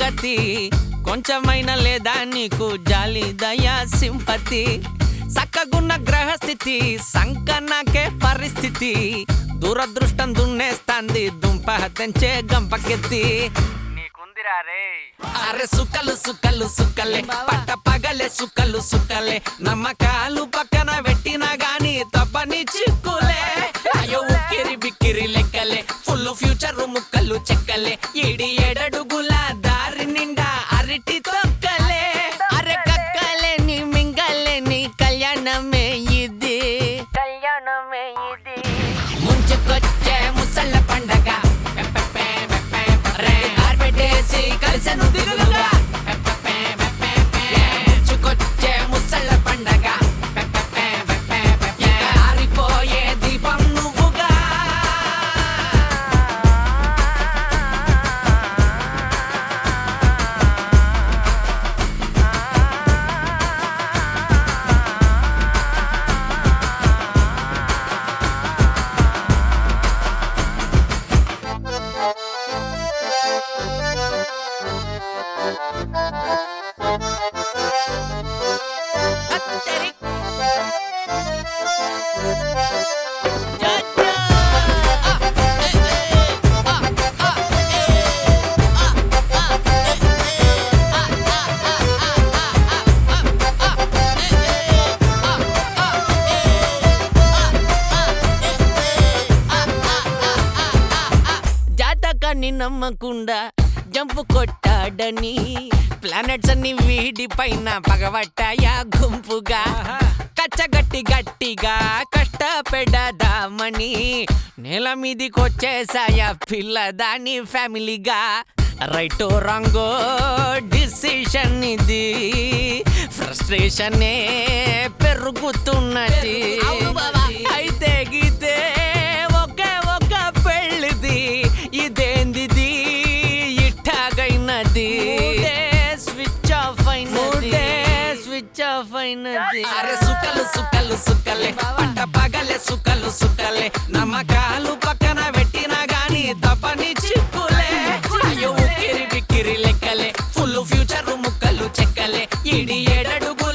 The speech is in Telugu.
సంగతి కొంచెమైనా లేదా నీకు జాలి దయా సింపతి సక్కగున్న గ్రహస్థితి సంకనాకే పరిస్థితి దురదృష్టం దున్నేస్తాంది దుంప తెంచే గంపకెత్తి అరే సుక్కలు సుక్కలు సుక్కలే పట్ట పగలే సుక్కలు సుక్కలే నమ్మకాలు పక్కన పెట్టినా గాని తప్పని చిక్కులే అయ్యో ఉక్కిరి బిక్కిరి లెక్కలే ఫుల్ ఫ్యూచర్ ముక్కలు చెక్కలే ఏడి ఏడడుగుల దారి నిండా అరటి తొక్కలే అరే కక్కలేని మింగలేని కళ్యాణమే ఇది ముంచుకొచ్చే ముసళ్ళ పండగ కలిసెను దిగులుగా ముంచుకొచ్చే ముసళ్ళ పండగ ఆరిపోయే దీపం నువ్వుగా జాతకాన్ని నమ్మకుండా జంపు కొట్టాడని ప్లానెట్స్ అన్ని వీడి పైన పగబట్టాయా గుంపుగా కచ్చగట్టి గట్టిగా కష్టపెడదామని నేల మీదికొచ్చేసాయా పిల్లదాని ఫ్యామిలీగా రైటో రాంగో డిసిషన్ ఇది ఫ్రస్ట్రేషనే పెరుగుతున్నది అయితే గీతే ఒకే ఒక పెళ్ళిది ఇదేందిది ఇట్టాగైనది స్విచ్ ఆఫ్ అయినది అరే సుక్కలు సుక్కలు సుక్కలే పంట పగలే సుక్కలు సుక్కలే నమ్మకాలు పక్కన పెట్టినా గాని తప్పని చిక్కులే అయ్యో ఉక్కిరి బిక్కిరి లెక్కలే ఫుల్ ఫ్యూచర్ ముక్కలు చెక్కలే ఏడి ఏడడుగు